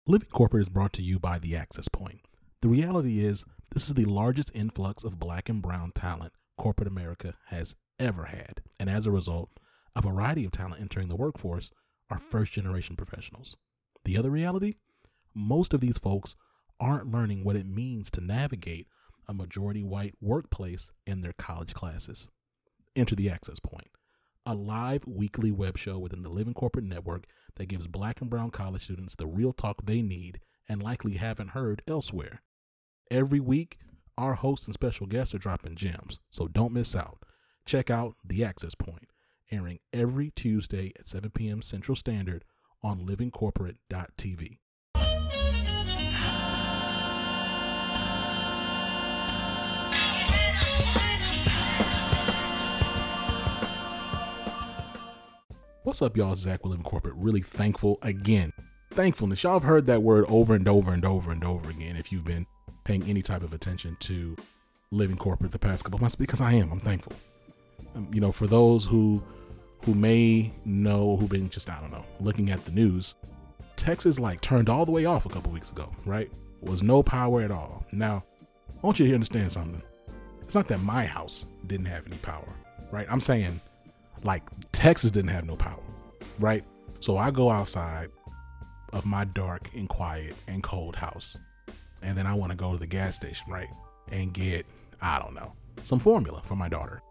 Living Corporate is brought to you by The Access Point. The reality is, this is the largest influx of black and brown talent corporate America has ever had. And as a result, a variety of talent entering the workforce are first generation professionals. The other reality? Most of these folks aren't learning what it means to navigate a majority white workplace in their college classes. Enter The Access Point, a live weekly web show within the Living Corporate Network that gives black and brown college students the real talk they need and likely haven't heard elsewhere. Every week, our hosts and special guests are dropping gems, so don't miss out. Check out The Access Point, airing every Tuesday at 7 p.m. Central Standard on livingcorporate.tv. What's up, y'all? Zach with Living Corporate. Really thankful again. Thankfulness. Y'all have heard that word over and over and over and over again if you've been paying any type of attention to Living Corporate the past couple months, because I am. I'm thankful. For those who may know, who've been just, looking at the news, Texas turned all the way off a couple weeks ago, right? Was no power at all. Now, I want you to understand something. It's not that my house didn't have any power, right? I'm saying Texas didn't have no power, right? So I go outside of my dark and quiet and cold house, and then I want to go to the gas station, right? And get, some formula for my daughter.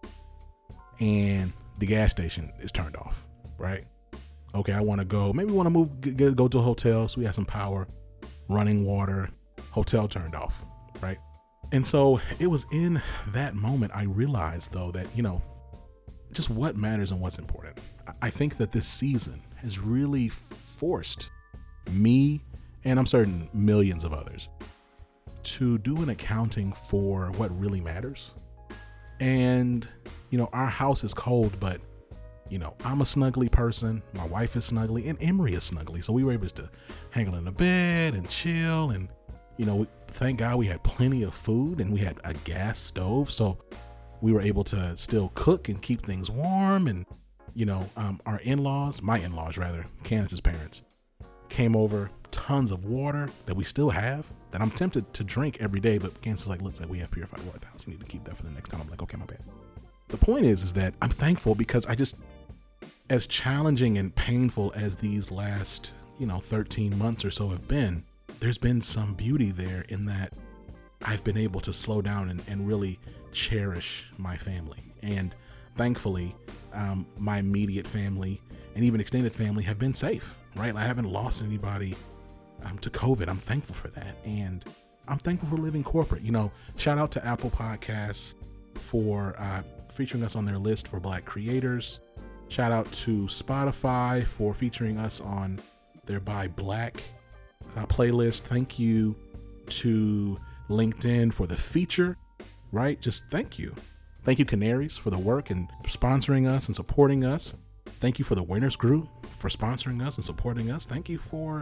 And the gas station is turned off, right? Okay, I want to go, maybe want to move, go to a hotel so we have some power, running water, hotel turned off, right? And so it was in that moment I realized, though, that, just what matters and what's important. I think that this season has really forced me, and I'm certain millions of others, to do an accounting for what really matters. And, our house is cold, but, I'm a snuggly person. My wife is snuggly, and Emery is snuggly. So we were able to hang in the bed and chill. And, thank God we had plenty of food and we had a gas stove. So we were able to still cook and keep things warm. And, our my in-laws, Candace's parents, came over, tons of water that we still have that I'm tempted to drink every day. But Candace is looks like we have purified water at the house. You need to keep that for the next time. I'm like, okay, my bad. The point is that I'm thankful because as challenging and painful as these last, 13 months or so have been, there's been some beauty there in that I've been able to slow down and really cherish my family. And thankfully, my immediate family and even extended family have been safe, right? I haven't lost anybody to COVID. I'm thankful for that. And I'm thankful for Living Corporate. Shout out to Apple Podcasts for featuring us on their list for Black creators. Shout out to Spotify for featuring us on their By Black playlist. Thank you to LinkedIn for the feature, right? Just thank you. Thank you, Canaries, for the work and sponsoring us and supporting us. Thank you for the Winners Group for sponsoring us and supporting us. Thank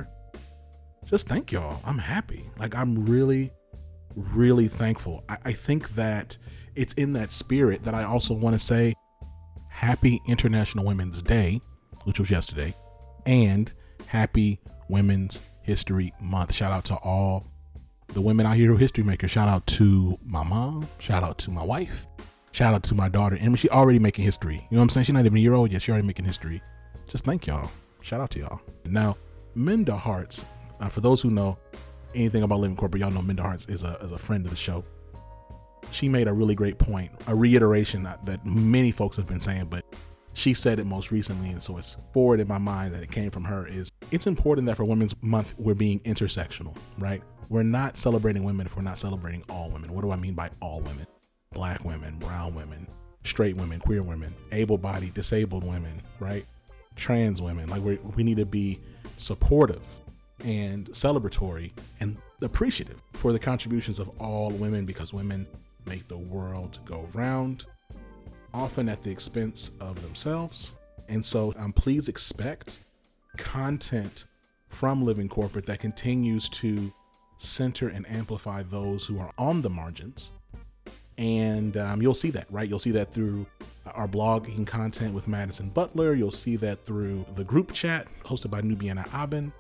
y'all. I'm happy. I'm really, really thankful. I think that it's in that spirit that I also want to say Happy International Women's Day, which was yesterday, and Happy Women's History Month. Shout out to all the women out here who are history makers. Shout out to my mom. Shout out to my wife. Shout out to my daughter, Emma. She already making history. You know what I'm saying? She's not even a year old yet. She already making history. Just thank y'all. Shout out to y'all. Now, Minda Harts. For those who know anything about Living Corporate, y'all know Minda Harts is a friend of the show. She made a really great point, a reiteration that many folks have been saying, but she said it most recently, and so it's forward in my mind that it came from her, is it's important that for Women's Month, we're being intersectional, right? We're not celebrating women if we're not celebrating all women. What do I mean by all women? Black women, brown women, straight women, queer women, able-bodied, disabled women, right? Trans women. We need to be supportive and celebratory and appreciative for the contributions of all women, because women make the world go round, often at the expense of themselves. And so please expect content from Living Corporate that continues to center and amplify those who are on the margins. And you'll see that, right? You'll see that through our blogging content with Madison Butler. You'll see that through the group chat hosted by Nubiana Aben.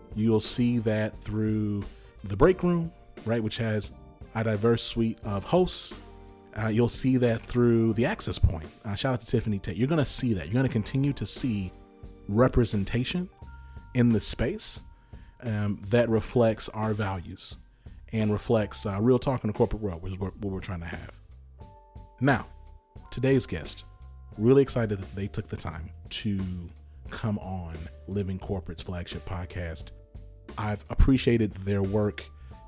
You'll see that through the break room, right, which has a diverse suite of hosts. You'll see that through the access point. Shout out to Tiffany Tate. You're going to see that. You're going to continue to see representation in the space that reflects our values and reflects real talk in the corporate world, which is what we're trying to have. Now, today's guest, really excited that they took the time to come on Living Corporate's flagship podcast. I've appreciated their work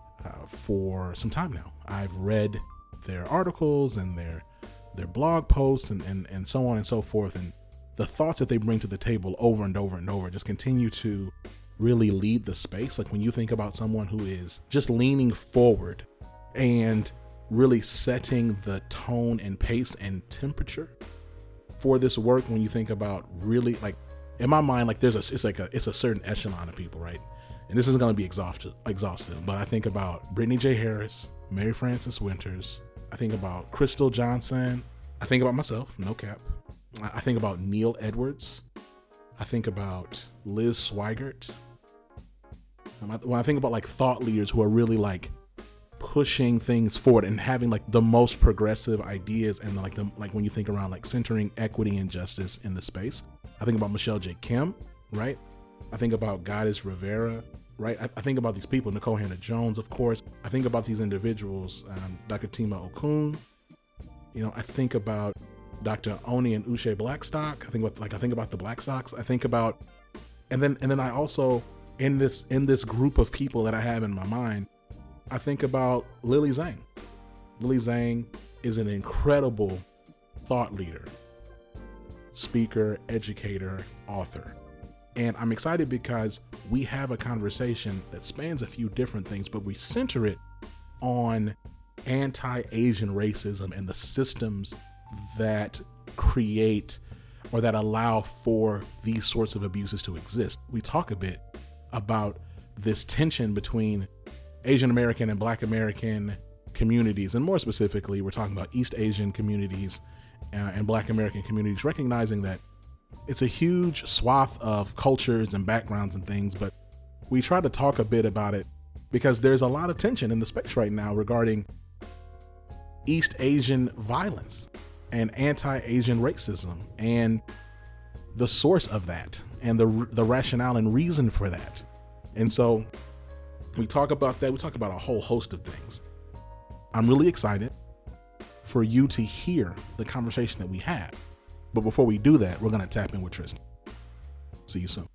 for some time now. I've read their articles and their blog posts and so on and so forth. And the thoughts that they bring to the table over and over and over just continue to really lead the space. Like when you think about someone who is just leaning forward and really setting the tone and pace and temperature for this work, when you think about really, like, in my mind, like it's a certain echelon of people, right? And this isn't going to be exhaustive, but I think about Brittany J. Harris, Mary Frances Winters. I think about Crystal Johnson. I think about myself, no cap. I think about Neil Edwards. I think about Liz Swigert. When I think about like thought leaders who are really like pushing things forward and having like the most progressive ideas, and like when you think around like centering equity and justice in the space, I think about Michelle J. Kim, right? I think about Goddess Rivera, right? I think about these people, Nicole Hannah-Jones, of course. I think about these individuals, Dr. Tima Okun. I think about Dr. Oni and Uche Blackstock. I think about the Blackstocks. I think about, and then I also, in this group of people that I have in my mind, I think about Lily Zhang. Lily Zhang is an incredible thought leader, speaker, educator, author. And I'm excited because we have a conversation that spans a few different things, but we center it on anti-Asian racism and the systems that create or that allow for these sorts of abuses to exist. We talk a bit about this tension between Asian American and Black American communities, and more specifically, we're talking about East Asian communities and Black American communities, recognizing that it's a huge swath of cultures and backgrounds and things, but we try to talk a bit about it because there's a lot of tension in the space right now regarding East Asian violence and anti-Asian racism and the source of that and the rationale and reason for that. And so we talk about that. We talk about a whole host of things. I'm really excited for you to hear the conversation that we have. But before we do that, we're going to tap in with Tristan. See you soon.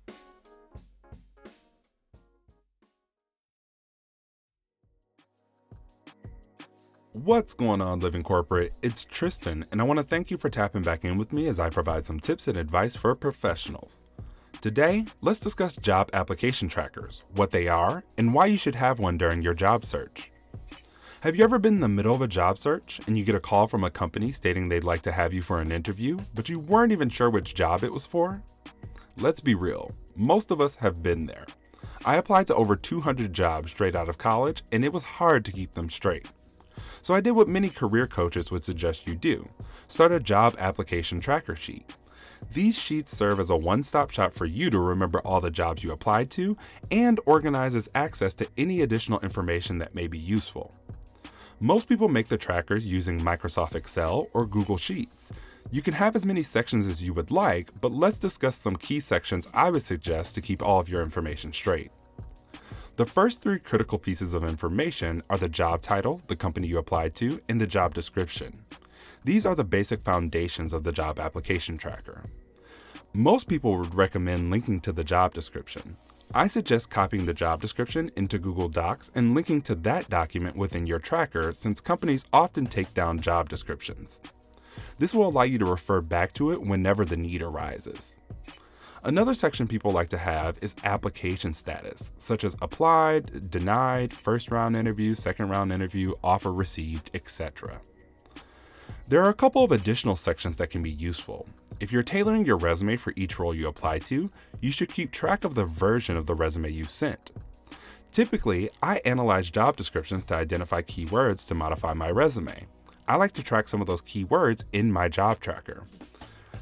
What's going on, Living Corporate? It's Tristan, and I want to thank you for tapping back in with me as I provide some tips and advice for professionals. Today, let's discuss job application trackers, what they are, and why you should have one during your job search. Have you ever been in the middle of a job search and you get a call from a company stating they'd like to have you for an interview, but you weren't even sure which job it was for? Let's be real, most of us have been there. I applied to over 200 jobs straight out of college, and it was hard to keep them straight. So I did what many career coaches would suggest you do: start a job application tracker sheet. These sheets serve as a one-stop shop for you to remember all the jobs you applied to and organizes access to any additional information that may be useful. Most people make the trackers using Microsoft Excel or Google Sheets. You can have as many sections as you would like, but let's discuss some key sections I would suggest to keep all of your information straight. The first three critical pieces of information are the job title, the company you applied to, and the job description. These are the basic foundations of the job application tracker. Most people would recommend linking to the job description. I suggest copying the job description into Google Docs and linking to that document within your tracker, since companies often take down job descriptions. This will allow you to refer back to it whenever the need arises. Another section people like to have is application status, such as applied, denied, first round interview, second round interview, offer received, etc. There are a couple of additional sections that can be useful. If you're tailoring your resume for each role you apply to, you should keep track of the version of the resume you've sent. Typically, I analyze job descriptions to identify keywords to modify my resume. I like to track some of those keywords in my job tracker.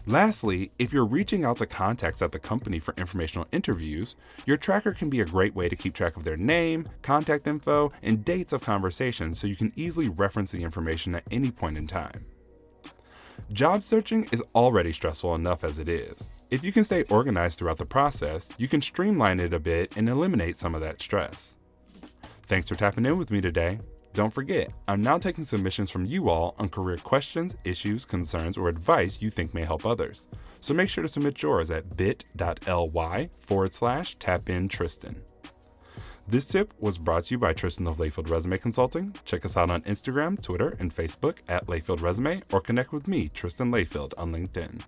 Lastly, if you're reaching out to contacts at the company for informational interviews, your tracker can be a great way to keep track of their name, contact info, and dates of conversations so you can easily reference the information at any point in time. Job searching is already stressful enough as it is. If you can stay organized throughout the process, you can streamline it a bit and eliminate some of that stress. Thanks for tapping in with me today. Don't forget, I'm now taking submissions from you all on career questions, issues, concerns, or advice you think may help others. So make sure to submit yours at bit.ly/tapintristan. This tip was brought to you by Tristan of Layfield Resume Consulting. Check us out on Instagram, Twitter, and Facebook at Layfield Resume, or connect with me, Tristan Layfield, on LinkedIn.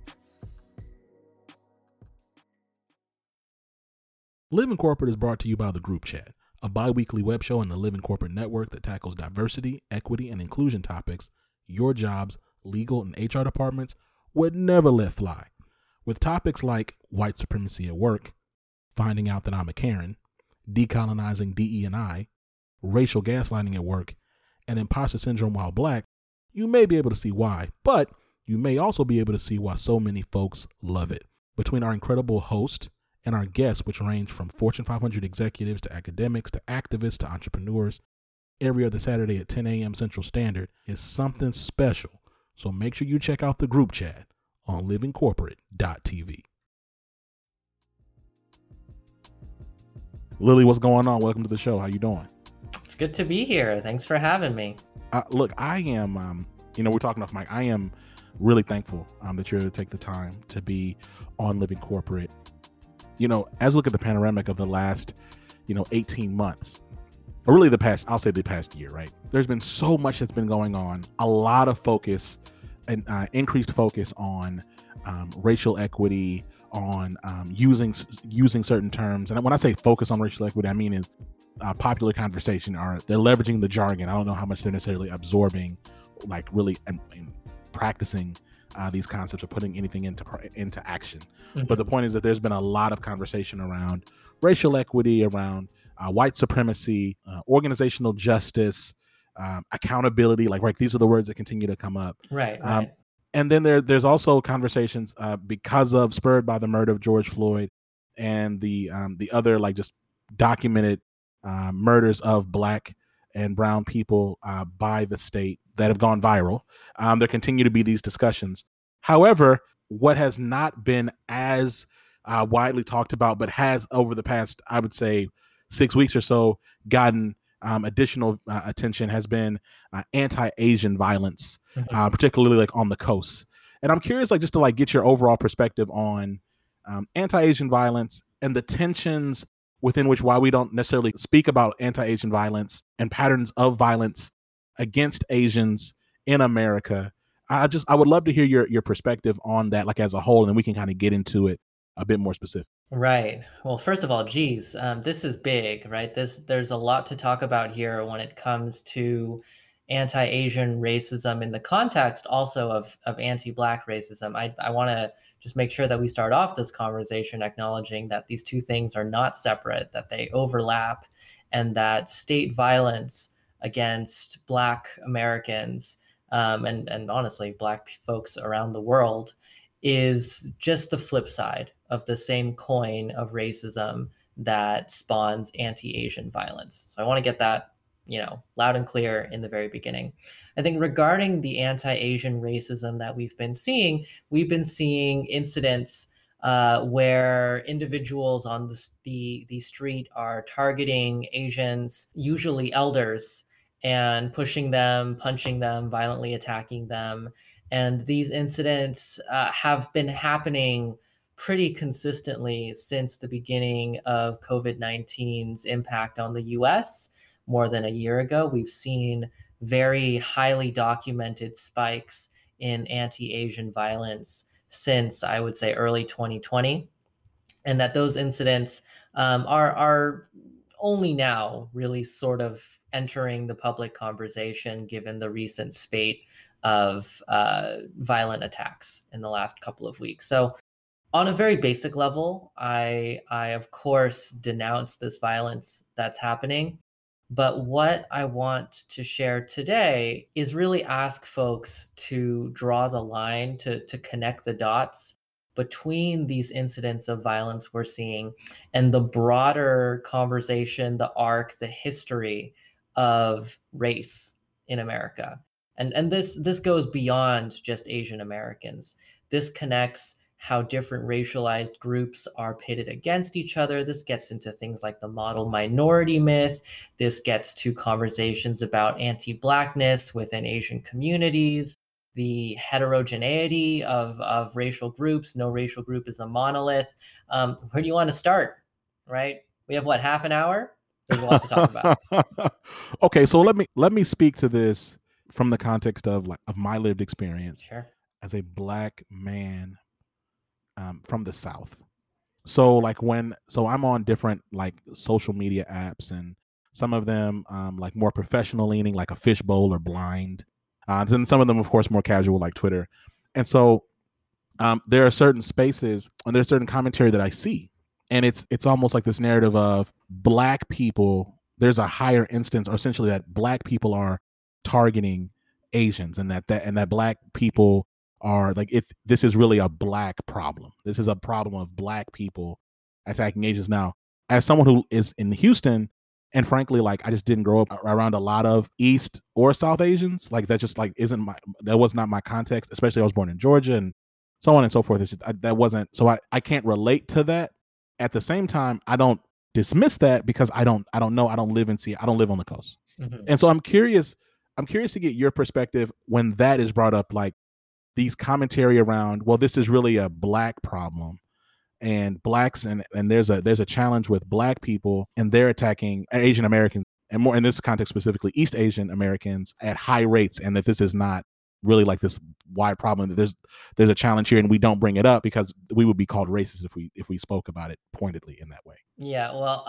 Living Corporate is brought to you by The Group Chat, a bi-weekly web show in the Living Corporate network that tackles diversity, equity, and inclusion topics your jobs, legal, and HR departments would never let fly. With topics like white supremacy at work, finding out that I'm a Karen, decolonizing DE&I, racial gaslighting at work, and imposter syndrome while black, you may be able to see why, but you may also be able to see why so many folks love it. Between our incredible host and our guests, which range from Fortune 500 executives to academics to activists to entrepreneurs, every other Saturday at 10 a.m. Central Standard is something special. So make sure you check out The Group Chat on livingcorporate.tv. Lily, what's going on? Welcome to the show. How you doing? It's good to be here. Thanks for having me. Look, I am, we're talking off mic. I am really thankful that you're able to take the time to be on Living Corporate. As we look at the panoramic of the last, 18 months, or really the past year, right? There's been so much that's been going on, a lot of focus and increased focus on racial equity, on using certain terms. And when I say focus on racial equity, I mean is popular conversation, or they're leveraging the jargon. I don't know how much they're necessarily absorbing, like really and practicing these concepts or putting anything into action. Mm-hmm. But the point is that there's been a lot of conversation around racial equity, around white supremacy, organizational justice, accountability. Right, these are the words that continue to come up. Right. And then there's also conversations spurred by the murder of George Floyd and the other just documented murders of Black and brown people by the state that have gone viral. There continue to be these discussions. However, what has not been as widely talked about, but has over the past, I would say, 6 weeks or so, gotten additional attention, has been anti-Asian violence, particularly on the coast. And I'm curious, just to get your overall perspective on anti-Asian violence and the tensions within which why we don't necessarily speak about anti-Asian violence and patterns of violence against Asians in America. I would love to hear your perspective on that, as a whole, and then we can kind of get into it a bit more specific. Right. Well, first of all, this is big, right? There's a lot to talk about here when it comes to anti-Asian racism in the context also of anti-Black racism. I want to just make sure that we start off this conversation acknowledging that these two things are not separate, that they overlap, and that state violence against Black Americans and honestly Black folks around the world is just the flip side of the same coin of racism that spawns anti-Asian violence. So I want to get that loud and clear in the very beginning. I think regarding the anti-Asian racism that we've been seeing incidents where individuals on the street are targeting Asians, usually elders, and pushing them, punching them, violently attacking them. And these incidents have been happening pretty consistently since the beginning of COVID-19's impact on the US. More than a year ago, we've seen very highly documented spikes in anti-Asian violence since, I would say, early 2020, and that those incidents are only now really sort of entering the public conversation, given the recent spate of violent attacks in the last couple of weeks. So on a very basic level, I of course denounce this violence that's happening. But what I want to share today is really ask folks to draw the line, to connect the dots between these incidents of violence we're seeing and the broader conversation, the arc, the history of race in America. And this goes beyond just Asian Americans. This connects how different racialized groups are pitted against each other. This gets into things like the model minority myth. This gets to conversations about anti-Blackness within Asian communities, the heterogeneity of racial groups. No racial group is a monolith. Where do you want to start? Right? We have what, half an hour? There's a lot to talk about. Okay, so let me speak to this from the context of my lived experience Sure. as a Black man from the South. So so I'm on different like social media apps, and some of them like more professional leaning, like a Fishbowl or Blind. Then some of them, of course, more casual, like Twitter. And so there are certain spaces and there's certain commentary that I see, and it's almost like this narrative of Black people. There's a higher instance, or essentially that Black people are targeting Asians, and that Black people are like, if this is really a Black problem. This is a problem of Black people attacking Asians. Now, as someone who is in Houston, and frankly, like I just didn't grow up around a lot of East or South Asians. Like that just like that was not my context. Especially I was born in Georgia and so on and so forth. It's just, that wasn't, so I can't relate to that. At the same time, I don't dismiss that because I don't know. I don't live on the coast. Mm-hmm. And so I'm curious to get your perspective when that is brought up, like these commentary around, well, this is really a Black problem, and Blacks, and there's a challenge with Black people, and they're attacking Asian Americans, and more in this context specifically East Asian Americans at high rates, and that this is not really like this wide problem. That there's a challenge here, and we don't bring it up because we would be called racist if we spoke about it pointedly in that way. Yeah, well,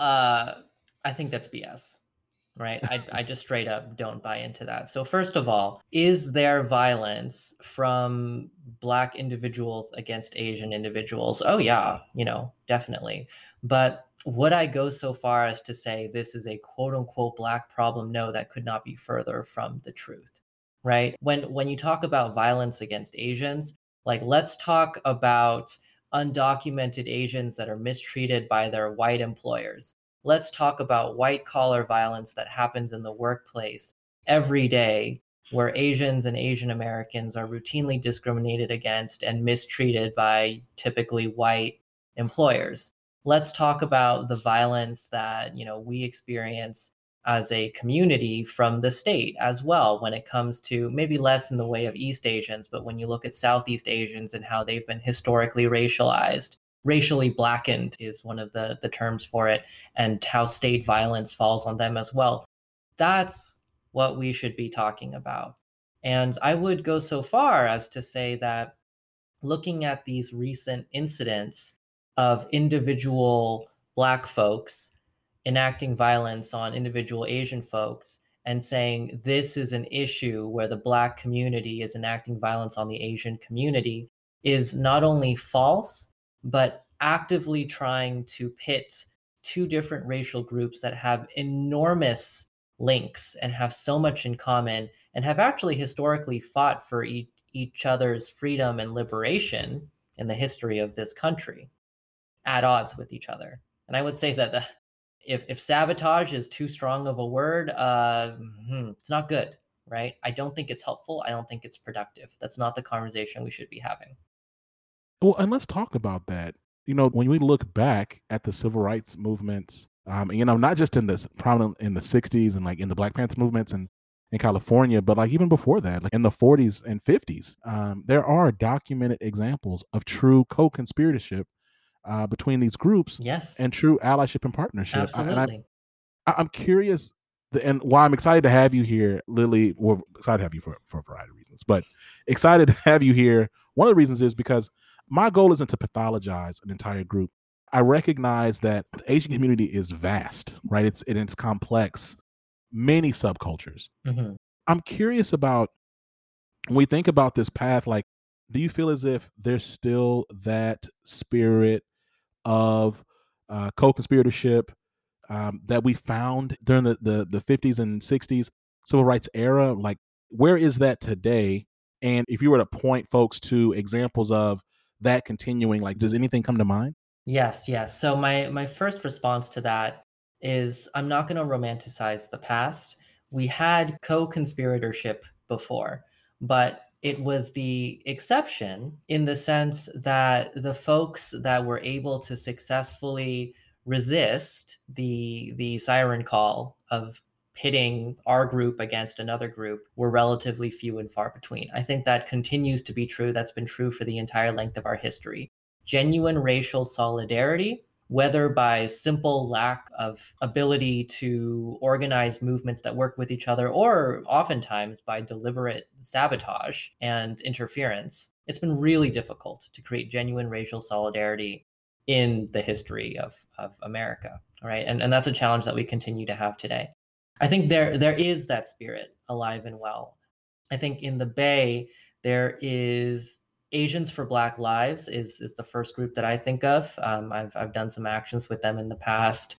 I think that's BS. Right? I just straight up don't buy into that. So first of all, is there violence from Black individuals against Asian individuals? Oh yeah, definitely. But would I go so far as to say this is a quote unquote Black problem? No, that could not be further from the truth. Right? When you talk about violence against Asians, like let's talk about undocumented Asians that are mistreated by their white employers. Let's talk about white collar violence that happens in the workplace every day, where Asians and Asian Americans are routinely discriminated against and mistreated by typically white employers. Let's talk about the violence that, we experience as a community from the state as well, when it comes to maybe less in the way of East Asians, but when you look at Southeast Asians and how they've been historically racialized. Racially blackened is one of the terms for it, and how state violence falls on them as well. That's what we should be talking about. And I would go so far as to say that looking at these recent incidents of individual Black folks enacting violence on individual Asian folks and saying this is an issue where the Black community is enacting violence on the Asian community is not only false, but actively trying to pit two different racial groups that have enormous links and have so much in common and have actually historically fought for each other's freedom and liberation in the history of this country, at odds with each other. And I would say that if sabotage is too strong of a word, it's not good, right? I don't think it's helpful. I don't think it's productive. That's not the conversation we should be having. Well, and let's talk about that. When we look back at the civil rights movements, not just in this prominent in the 60s and like in the Black Panther movements and in California, but like even before that, like in the 40s and 50s, there are documented examples of true co-conspiratorship between these groups, Yes, and true allyship and partnership. absolutely. I'm curious, and why I'm excited to have you here, Lily. Well, excited to have you for a variety of reasons, but excited to have you here. One of the reasons is because my goal isn't to pathologize an entire group. I recognize that the Asian community is vast, right? It's complex, many subcultures. Mm-hmm. I'm curious about, when we think about this path, like, do you feel as if there's still that spirit of co-conspiratorship that we found during the 50s and 60s civil rights era? Like, where is that today? And if you were to point folks to examples of that continuing, like, does anything come to mind? Yes, yes. So my first response to that is I'm not going to romanticize the past. We had co-conspiratorship before, but it was the exception in the sense that the folks that were able to successfully resist the siren call of pitting our group against another group were relatively few and far between. I think that continues to be true. That's been true for the entire length of our history. Genuine racial solidarity, whether by simple lack of ability to organize movements that work with each other, or oftentimes by deliberate sabotage and interference, it's been really difficult to create genuine racial solidarity in the history of America. Right. And that's a challenge that we continue to have today. I think there is that spirit alive and well. I think in the Bay, there is Asians for Black Lives is the first group that I think of. I've done some actions with them in the past.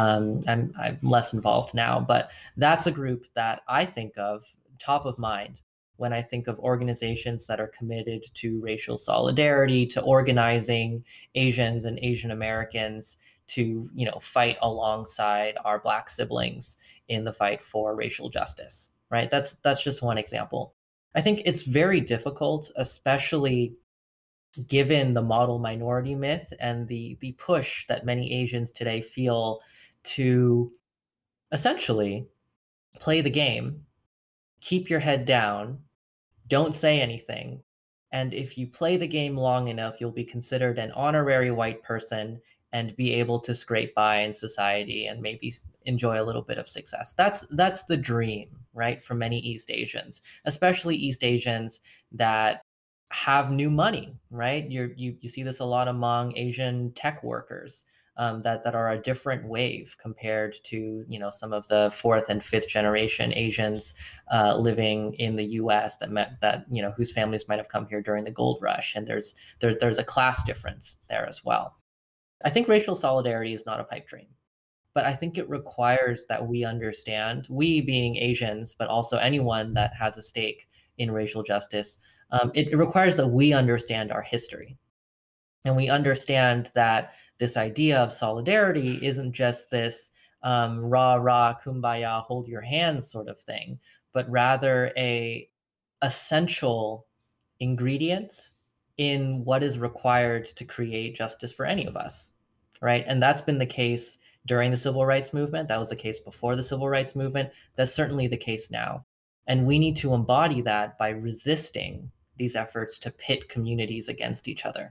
I'm less involved now, but that's a group that I think of top of mind when I think of organizations that are committed to racial solidarity, to organizing Asians and Asian Americans to, fight alongside our Black siblings in the fight for racial justice. Right? That's just one example. I think it's very difficult, especially given the model minority myth and the push that many Asians today feel to essentially play the game, keep your head down, don't say anything. And if you play the game long enough, you'll be considered an honorary white person and be able to scrape by in society and maybe enjoy a little bit of success. That's the dream, right? For many East Asians, especially East Asians that have new money, right? You see this a lot among Asian tech workers, that are a different wave compared to some of the fourth and fifth generation Asians living in the U.S. that whose families might have come here during the gold rush, and there's a class difference there as well. I think racial solidarity is not a pipe dream, but I think it requires that we understand, we being Asians, but also anyone that has a stake in racial justice. It requires that we understand our history. And we understand that this idea of solidarity isn't just this rah rah kumbaya hold your hands sort of thing, but rather a essential ingredient in what is required to create justice for any of us, right? And that's been the case during the civil rights movement. That was the case before the civil rights movement. That's certainly the case now. And we need to embody that by resisting these efforts to pit communities against each other.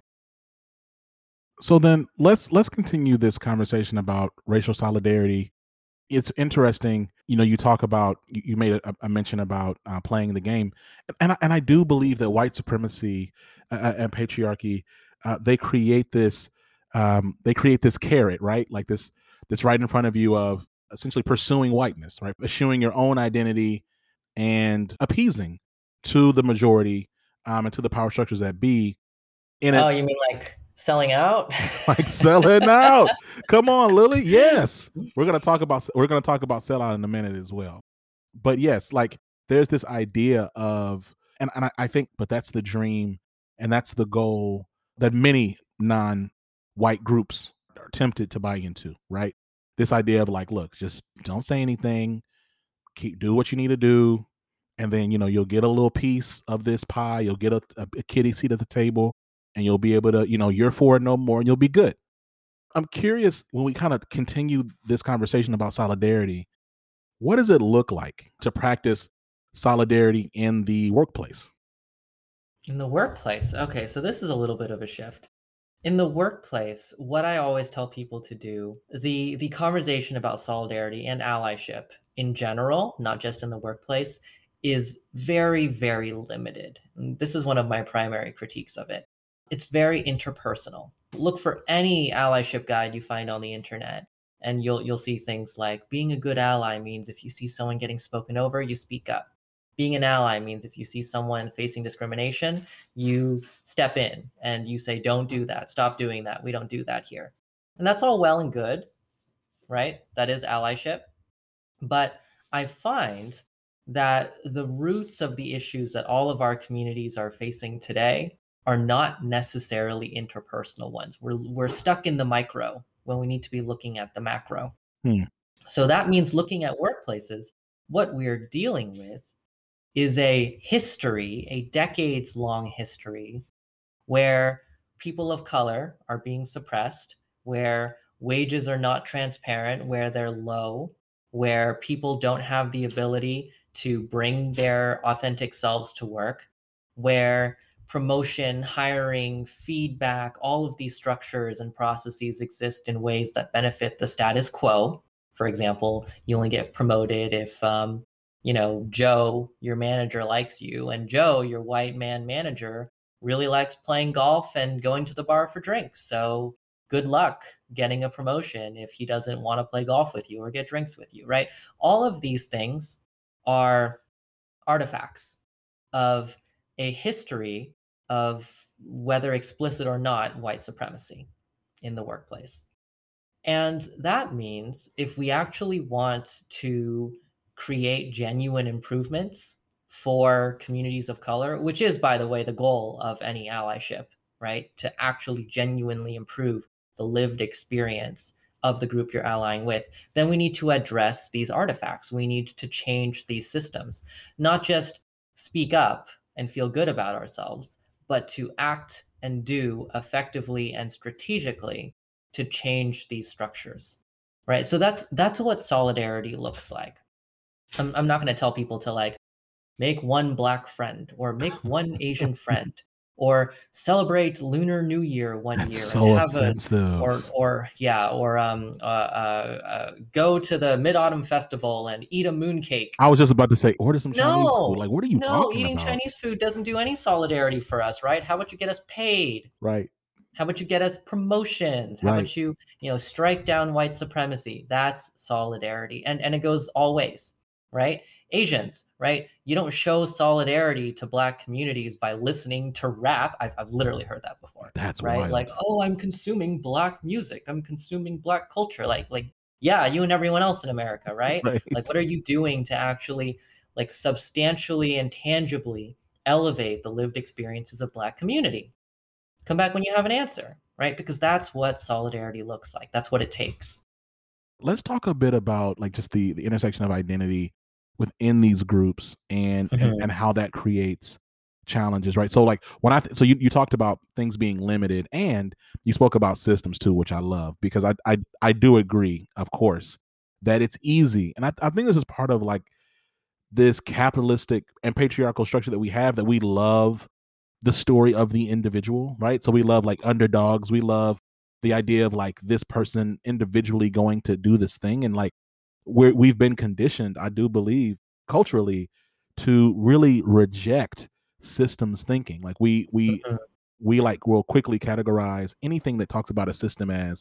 So then let's continue this conversation about racial solidarity. It's interesting, you talk about, you made a mention about playing the game, and I do believe that white supremacy and patriarchy, they create this carrot, right? Like this right in front of you of essentially pursuing whiteness, right? Eschewing your own identity and appeasing to the majority, and to the power structures that be in it. Oh, you mean like selling out? Like selling out. Come on, Lily. Yes. We're gonna talk about sellout in a minute as well. But yes, like there's this idea of, and I think, but that's the dream and that's the goal that many non-white groups are tempted to buy into, right? This idea of like, look, just don't say anything, do what you need to do, and then you'll get a little piece of this pie, you'll get a kiddie seat at the table, and you'll be able to, you're for it no more, and you'll be good. I'm curious, when we kind of continue this conversation about solidarity, what does it look like to practice solidarity in the workplace? In the workplace. Okay, so this is a little bit of a shift. In the workplace, what I always tell people to do, the conversation about solidarity and allyship in general, not just in the workplace, is very, very limited. And this is one of my primary critiques of it. It's very interpersonal. Look for any allyship guide you find on the internet, and you'll see things like being a good ally means if you see someone getting spoken over, you speak up. Being an ally means if you see someone facing discrimination, you step in and you say, don't do that, stop doing that, we don't do that here. And that's all well and good. right? That is allyship. But I find that the roots of the issues that all of our communities are facing today are not necessarily interpersonal ones. We're stuck in the micro when we need to be looking at the macro. Hmm. So that means looking at workplaces, what we're dealing with is a history, a decades long history, where people of color are being suppressed, where wages are not transparent, where they're low, where people don't have the ability to bring their authentic selves to work, where promotion, hiring, feedback, all of these structures and processes exist in ways that benefit the status quo. For example, you only get promoted if Joe, your manager, likes you, and Joe, your white man manager, really likes playing golf and going to the bar for drinks. So good luck getting a promotion if he doesn't want to play golf with you or get drinks with you, right? All of these things are artifacts of a history of, whether explicit or not, white supremacy in the workplace. And that means if we actually want to create genuine improvements for communities of color, which is, by the way, the goal of any allyship, right? To actually genuinely improve the lived experience of the group you're allying with, then we need to address these artifacts. We need to change these systems, not just speak up and feel good about ourselves, but to act and do effectively and strategically to change these structures, right? So that's what solidarity looks like. I'm not going to tell people to like make one black friend or make one Asian friend or celebrate Lunar New Year one That's year so and have offensive. go to the Mid Autumn Festival and eat a mooncake. I was just about to say, order some Chinese food. Like, what are you No, talking eating about? Chinese food doesn't do any solidarity for us, right? How about you get us paid? Right. How about you get us promotions? How Right. about you strike down white supremacy? That's solidarity. And it goes all ways, right? Asians, right? You don't show solidarity to Black communities by listening to rap. I've literally heard that before. That's right? wild. Like, oh, I'm consuming Black music. I'm consuming Black culture. Like, yeah, you and everyone else in America, right? Right. Like, what are you doing to actually like substantially and tangibly elevate the lived experiences of Black community? Come back when you have an answer, right? Because that's what solidarity looks like. That's what it takes. Let's talk a bit about like just the intersection of identity within these groups and how that creates challenges, right? So like when so you talked about things being limited and you spoke about systems too, which I love because I do agree, of course, that it's easy. And I think this is part of like this capitalistic and patriarchal structure that we have, that we love the story of the individual, right? So we love like underdogs. We love the idea of like this person individually going to do this thing. And like we've been conditioned, I do believe, culturally to really reject systems thinking. Like we like will quickly categorize anything that talks about a system as,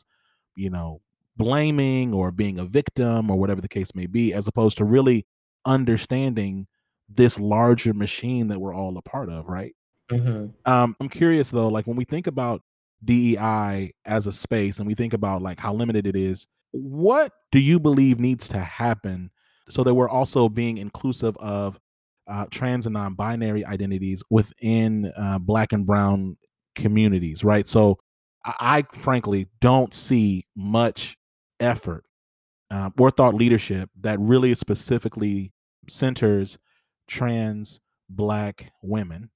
blaming or being a victim or whatever the case may be, as opposed to really understanding this larger machine that we're all a part of, right? I'm curious though, like when we think about DEI as a space and we think about like how limited it is, what do you believe needs to happen so that we're also being inclusive of trans and non-binary identities within Black and brown communities, right? So I frankly don't see much effort or thought leadership that really specifically centers trans Black women.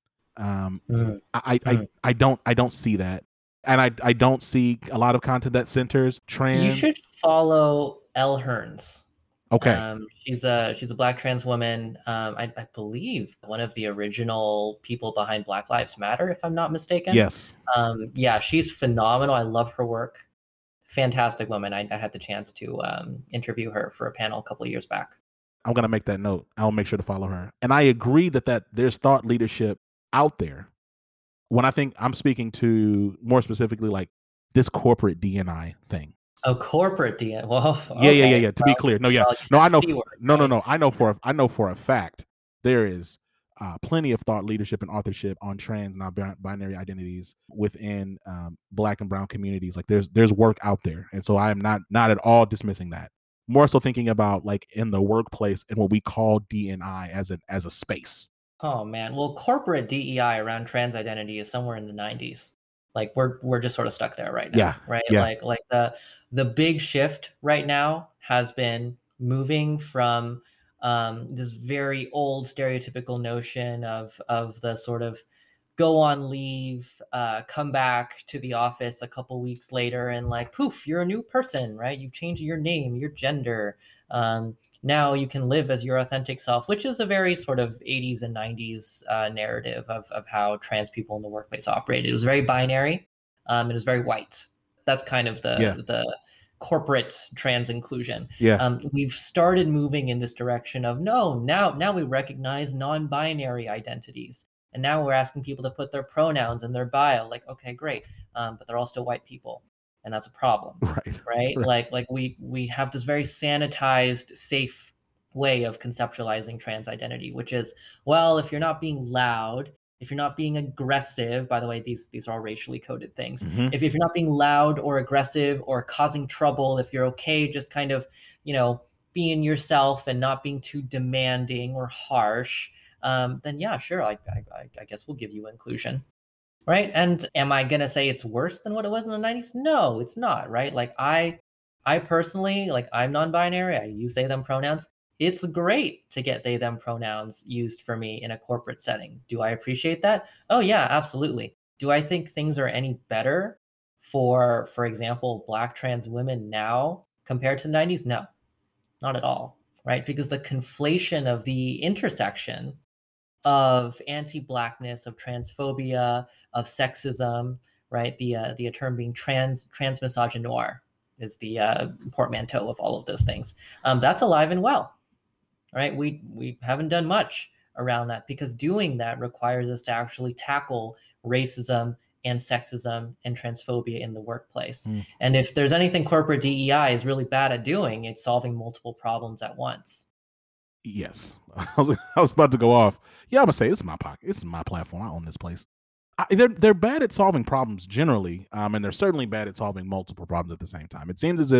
I don't see that, and I don't see a lot of content that centers trans. You should follow Elle Hearns. Okay. She's a Black trans woman. I believe one of the original people behind Black Lives Matter, if I'm not mistaken. Yes. Yeah, she's phenomenal. I love her work. Fantastic woman. I had the chance to interview her for a panel a couple of years back. I'm gonna make that note. I'll make sure to follow her. And I agree that there's thought leadership out there. When I think I'm speaking to more specifically like this corporate DNI thing. Oh, corporate DNI. Well, okay. Yeah. To be clear, no, yeah, Well, no, I know, C-word, no, right? no. I know for a fact there is plenty of thought leadership and authorship on trans non-binary identities within Black and Brown communities. Like there's work out there, and so I am not at all dismissing that. More so thinking about like in the workplace and what we call D&I as a space. Oh man. Well, corporate DEI around trans identity is somewhere in the 90s. Like we're just sort of stuck there right Yeah, now, right? yeah. Like the big shift right now has been moving from this very old stereotypical notion of the sort of go on leave, come back to the office a couple weeks later, and like poof, you're a new person, right? You've changed your name, your gender. Now you can live as your authentic self, which is a very sort of 80s and 90s narrative of how trans people in the workplace operated. It was very binary. It was very white. That's kind of the corporate trans inclusion. Yeah. We've started moving in this direction of no, now we recognize non-binary identities. And now we're asking people to put their pronouns in their bio. Like, okay, great. But they're all still white people. And that's a problem. Right. Like we have this very sanitized, safe way of conceptualizing trans identity, which is, well, if you're not being loud, if you're not being aggressive, by the way, these are all racially coded things. Mhm. If you're not being loud or aggressive or causing trouble, if you're okay just kind of, being yourself and not being too demanding or harsh, then yeah, sure, I guess we'll give you inclusion. Right. And am I going to say it's worse than what it was in the 90s? No, it's not. Right. Like I personally, like I'm non-binary. I use they, them pronouns. It's great to get they, them pronouns used for me in a corporate setting. Do I appreciate that? Oh, yeah, absolutely. Do I think things are any better for example, Black trans women now compared to the 90s? No, not at all. Right. Because the conflation of the intersection of anti-Blackness, of transphobia, of sexism, right? The term being transmisogynoir is the portmanteau of all of those things. That's alive and well, right? We haven't done much around that because doing that requires us to actually tackle racism and sexism and transphobia in the workplace. And if there's anything corporate DEI is really bad at doing, it's solving multiple problems at once. Yes. I was about to go off. Yeah, I'm gonna say it's my pocket. It's my platform. I own this place. They're bad at solving problems generally, and they're certainly bad at solving multiple problems at the same time. It seems as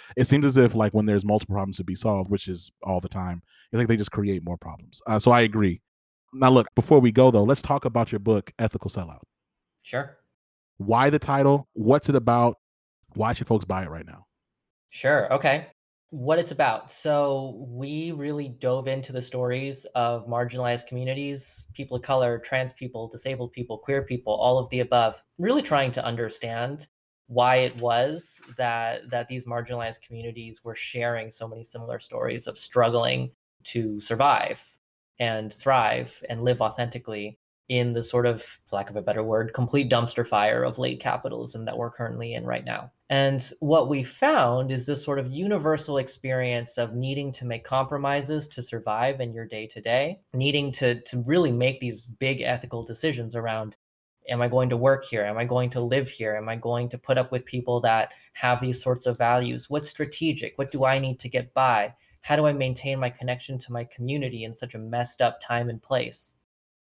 if like when there's multiple problems to be solved, which is all the time, it's like they just create more problems. So I agree. Now, look, before we go though, let's talk about your book, Ethical Sellout. Sure. Why the title? What's it about? Why should folks buy it right now? Sure. Okay. What it's about. So we really dove into the stories of marginalized communities, people of color, trans people, disabled people, queer people, all of the above, really trying to understand why it was that these marginalized communities were sharing so many similar stories of struggling to survive and thrive and live authentically in the sort of, for lack of a better word, complete dumpster fire of late capitalism that we're currently in right now. And what we found is this sort of universal experience of needing to make compromises to survive in your day to day, needing to really make these big ethical decisions around, am I going to work here? Am I going to live here? Am I going to put up with people that have these sorts of values? What's strategic? What do I need to get by? How do I maintain my connection to my community in such a messed up time and place?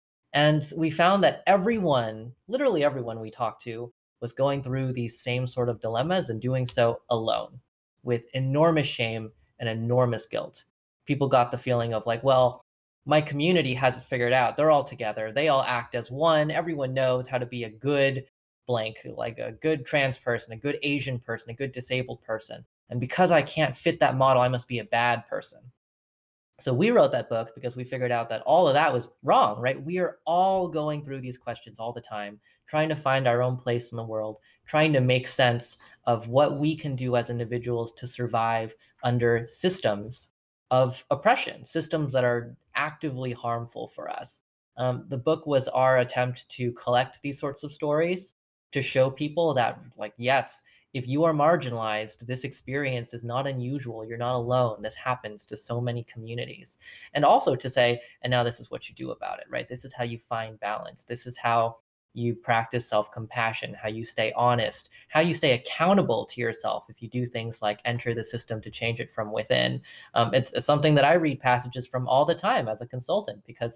And we found that everyone, literally everyone we talked to, was going through these same sort of dilemmas and doing so alone with enormous shame and enormous guilt. People got the feeling of like, well, my community has it figured out. They're all together. They all act as one. Everyone knows how to be a good blank, like a good trans person, a good Asian person, a good disabled person. And because I can't fit that model, I must be a bad person. So we wrote that book because we figured out that all of that was wrong, right? We are all going through these questions all the time, trying to find our own place in the world, trying to make sense of what we can do as individuals to survive under systems of oppression, systems that are actively harmful for us. The book was our attempt to collect these sorts of stories to show people that, like, yes, if you are marginalized, this experience is not unusual. You're not alone. This happens to so many communities. And also to say, and now this is what you do about it, right? This is how you find balance. This is how you practice self-compassion, how you stay honest, how you stay accountable to yourself if you do things like enter the system to change it from within. It's something that I read passages from all the time as a consultant because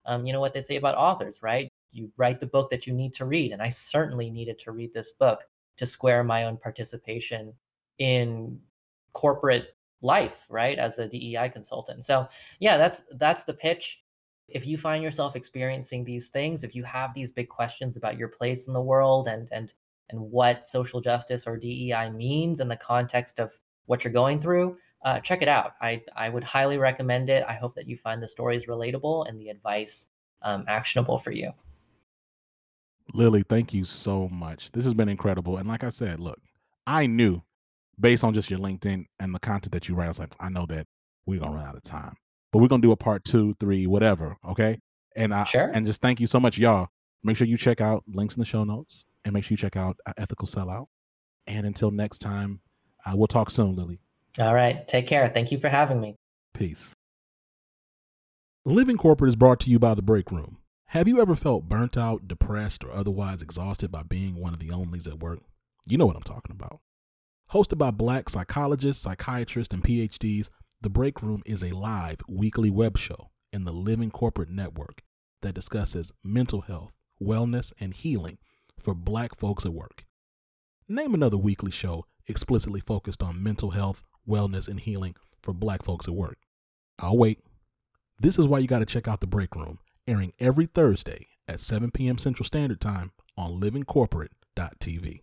You know what they say about authors, right? You write the book that you need to read. And I certainly needed to read this book to square my own participation in corporate life, right? As a DEI consultant. So yeah, that's the pitch. If you find yourself experiencing these things, if you have these big questions about your place in the world and what social justice or DEI means in the context of what you're going through, check it out. I would highly recommend it. I hope that you find the stories relatable and the advice actionable for you. Lily, thank you so much. This has been incredible. And like I said, look, I knew based on just your LinkedIn and the content that you write, I was like, I know that we're going to run out of time, but we're going to do a part 2, 3, whatever. Okay. And Sure. and just thank you so much, y'all. Make sure you check out links in the show notes and make sure you check out Ethical Sellout. And until next time, we'll talk soon, Lily. All right. Take care. Thank you for having me. Peace. Living Corporate is brought to you by The Break Room. Have you ever felt burnt out, depressed, or otherwise exhausted by being one of the onlys at work? You know what I'm talking about. Hosted by Black psychologists, psychiatrists, and PhDs, The Break Room is a live weekly web show in the Living Corporate network that discusses mental health, wellness, and healing for Black folks at work. Name another weekly show explicitly focused on mental health, wellness, and healing for Black folks at work. I'll wait. This is why you got to check out The Break Room, airing every Thursday at 7 p.m. Central Standard Time on livingcorporate.tv.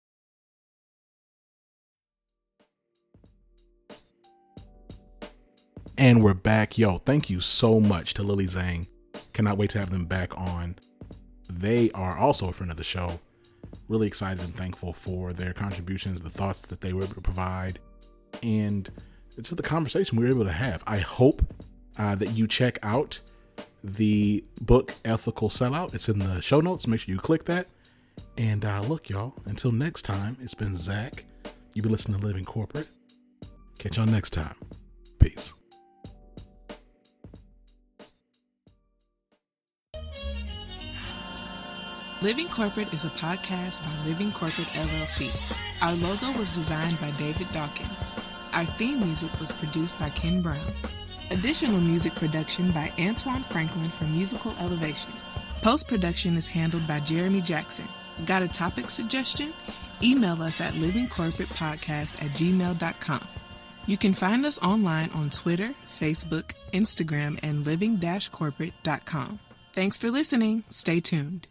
And we're back. Yo, thank you so much to Lily Zhang. Cannot wait to have them back on. They are also a friend of the show. Really excited and thankful for their contributions, the thoughts that they were able to provide, and just the conversation we were able to have. I hope that you check out the book Ethical Sellout. It's in the show notes. Make sure you click that. And look, y'all, until next time, it's been Zach. You've been listening to Living Corporate. Catch y'all next time. Peace. Living Corporate is a podcast by Living Corporate LLC. Our logo was designed by David Dawkins. Our theme music was produced by Ken Brown. Additional music production by Antoine Franklin for Musical Elevation. Post-production is handled by Jeremy Jackson. Got a topic suggestion? Email us at livingcorporatepodcast@gmail.com. You can find us online on Twitter, Facebook, Instagram, and living-corporate.com. Thanks for listening. Stay tuned.